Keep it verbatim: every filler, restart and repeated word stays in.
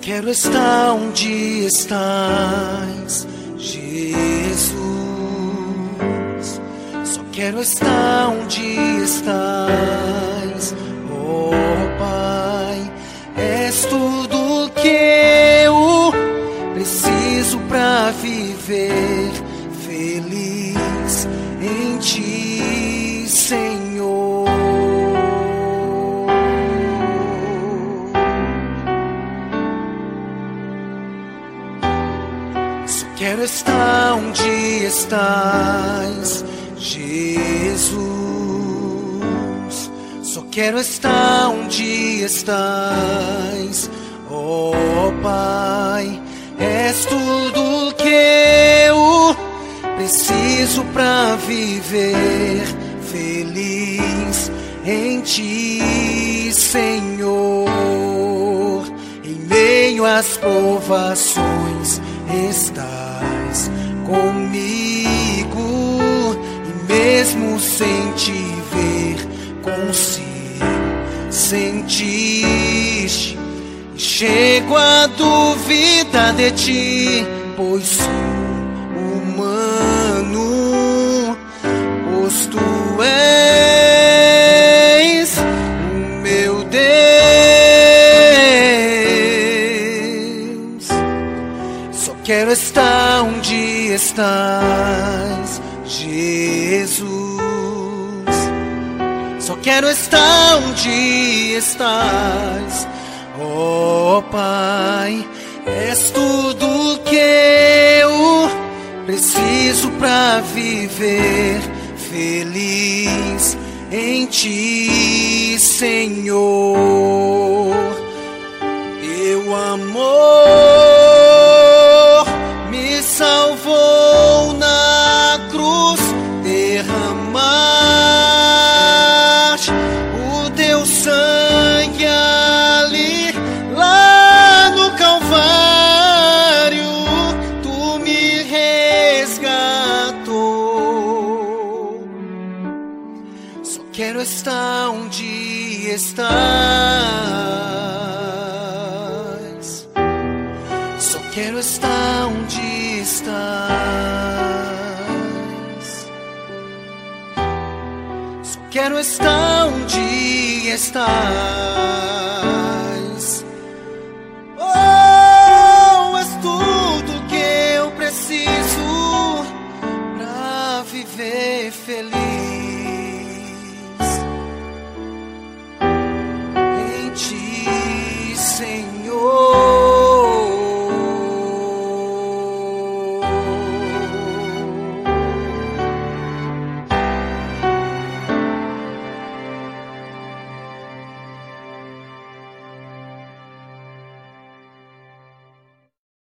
quero estar onde estás, Jesus. Só quero estar onde estás, oh Pai. És tudo que eu preciso pra viver feliz em Ti, Senhor. Só quero estar onde estás, Jesus. Só quero estar onde estás, oh Pai. És tudo que eu preciso pra viver feliz em Ti, Senhor. Em meio às provações estás comigo, e mesmo sem Te ver consigo sentir. Chego a duvidar de Ti, pois sou humano, pois Tu és o meu Deus. Só quero estar onde estás, Jesus. Só quero estar onde estás, oh Pai. És tudo que eu preciso pra viver feliz em Ti, Senhor. Teu amor me salvou na cruz, derramaste o Teu sangue ali, lá no Calvário, Tu me resgatou. Só quero estar onde estás, só quero estar onde estás, só quero estar onde estás. Oh, és tudo que eu preciso pra viver feliz